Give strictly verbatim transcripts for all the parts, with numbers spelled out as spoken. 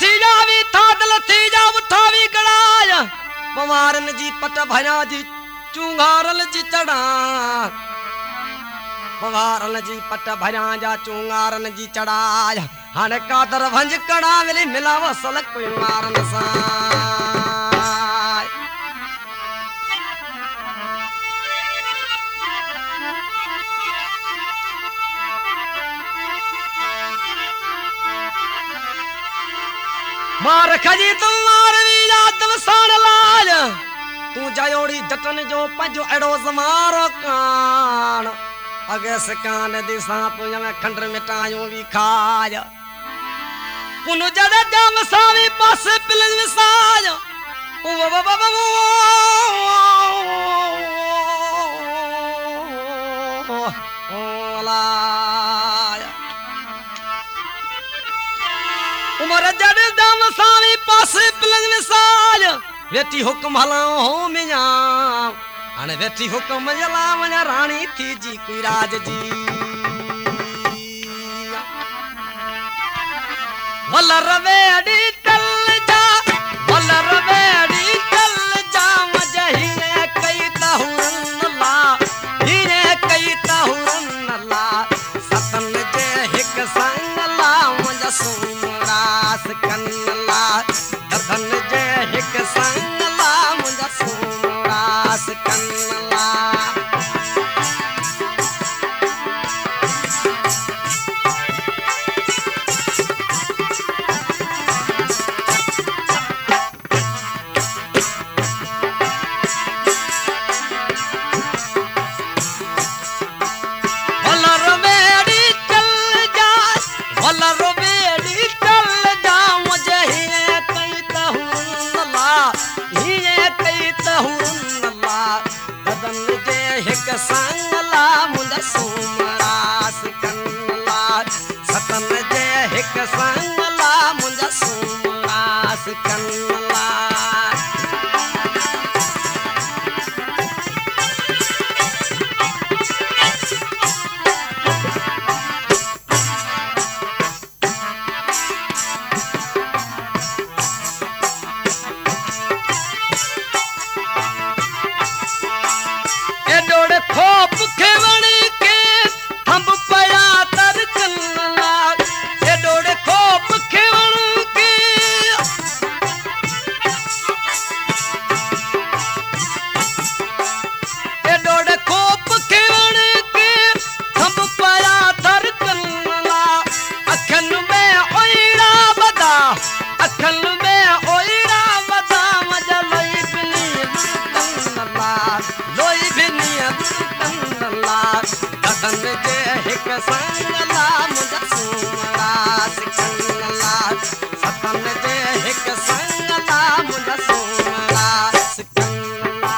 लथी जावी थाद लथी जा उठावी गड़ाय पवारन जी पट भया जी चूंगारल जी चढ़ा पवारन जी पट भया जा चूंगारन जी चढ़ाय हाणे कादर भंज कड़ा मिली मिलाव सलक कोई मारन सा मार खजी तुम मारवी जा तुम साण लाज तू जयोड़ी जटन जो पंजो एड़ो जमारो कान अगे सकान दिसा तू जमे खंडर मिटायो भी खाज पुनु जड़े जम सावी पास पिलज विसाज ओ व व व ओला उमर जड़े जम सावी पास पिलज विसाज वेठी हुक्म हलाओ हो मिया हाणे वेठी हुक्म जला वञा राणी थी जी कोई राज जी वलर वेड़ी टल जा वलर वेड़ी टल जा मजही कई तहुरन ला हीरे कई तहुरन ला सतन जे हिक संग ला मुंजा सुमरास कन ला दधन जे हिक संग ला मुंजा सुमरास कन ला संग ला मुंजा सुमरास कन ला सतन जे हिक संग ला मुंजा सुमरास कन ला खोप खेवण के थंब पया तर चलला ए डोड़े खोप खेवण के ए डोड़े खोप खेवण के थंब पया तर चलला अखन में ओइरा बदा अखन में ओइरा बदा मजा लई बिनी कन्नला लोई बिनी दधन जे हिक संग ला मुंजा सुमरास कन ला सतन जे हिक संग ला मुंजा सुमरास कन ला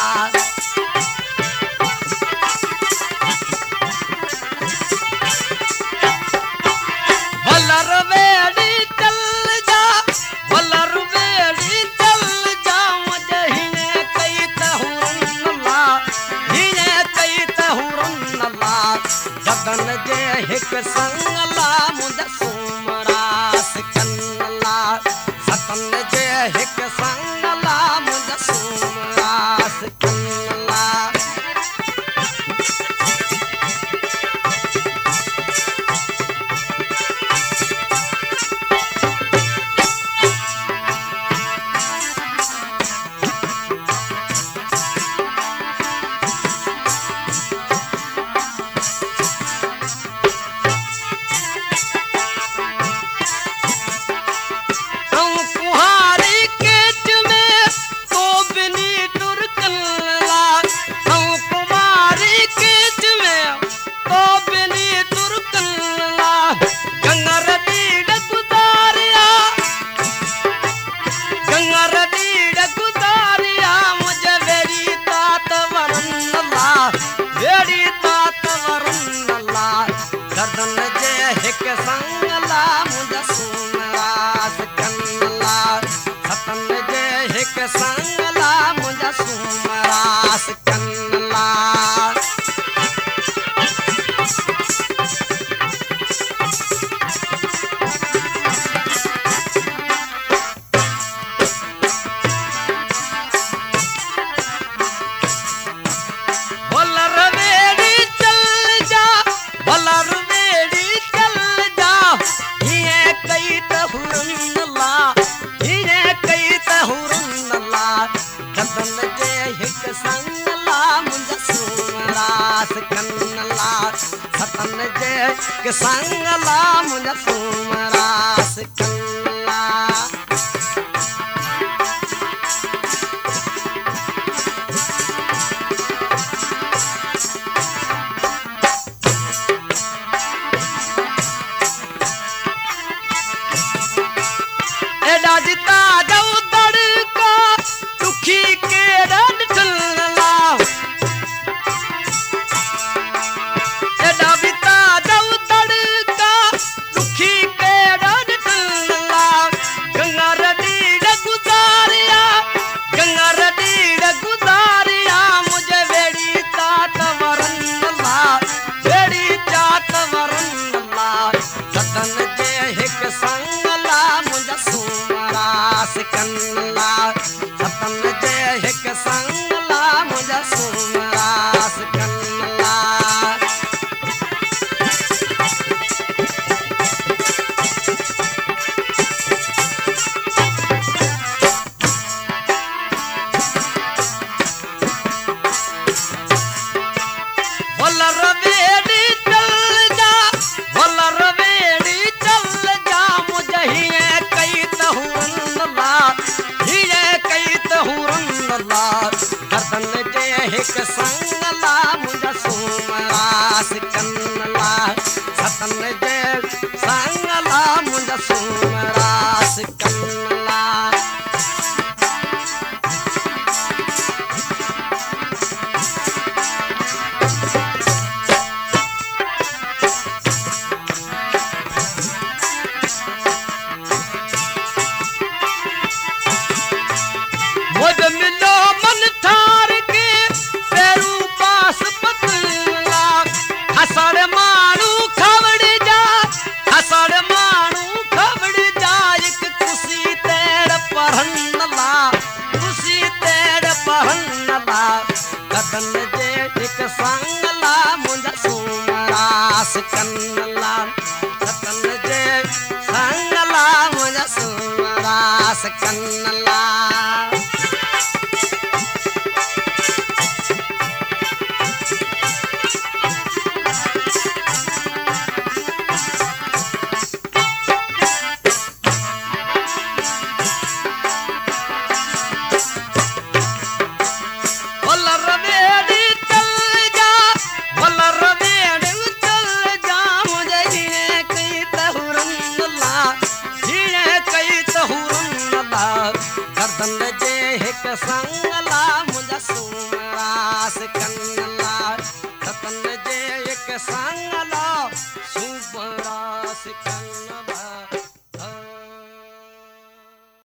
वलर वेड़ी चल जा वलर वेड़ी चल जा मुझे हिने कई तहुरन ला हिने कई तहुरन ला दधन जे हिक संग ला मुंजा सुमरास कन ला सतन जे हिक संग ला मुंजा सुमरास कन ला हिकु संगला मुंहिंजा सूमरास कनला एॾा जिता जाऊ दड़का दुखी केड़ा ॾिठला एॾा बिता जाऊ दड़का दुखी केड़ा ॾिठला गंगा रडीड़ गुज़ारिया गंगा रडीड़ गुज़ारिया मुझे वेड़ी तात वरनला वेड़ी तात वरनला सतन जे हिकु संगला मुंहिंजा सूमरास कनला सतन जे हिकु संगला मुंहिंजा सूमरास कनला वलर वेड़ी चल जा वलर वेड़ी चल जा मुझे हीअं कई त हुरनला हीअं कई त हुरनला गर्दन जे हिकु संगला मुंहिंजा सूमरास कनला सतन जे संगला मुंहिंजा सूमरास कनला मुझ मिलो मन थार के पेरू पास पतला हसड़ माण्हू खवड़ जा हसड़ माण्हू खवड़ जा हिकु खुशी तेड़ पढ़नला खुशी तेड़ पढ़नला गदन जे हिकु संगला मुंहिंजा सूमरास कनला गदन जे संगला मुंहिंजा सूमरास कनला वलर वेड़ी चल जा वलर वेड़ी चल जा मुझे हीअं कई त हुरनला हीअं कई त हुरनला गर्दन जे हिकु संगला मुंहिंजा सूमरास कन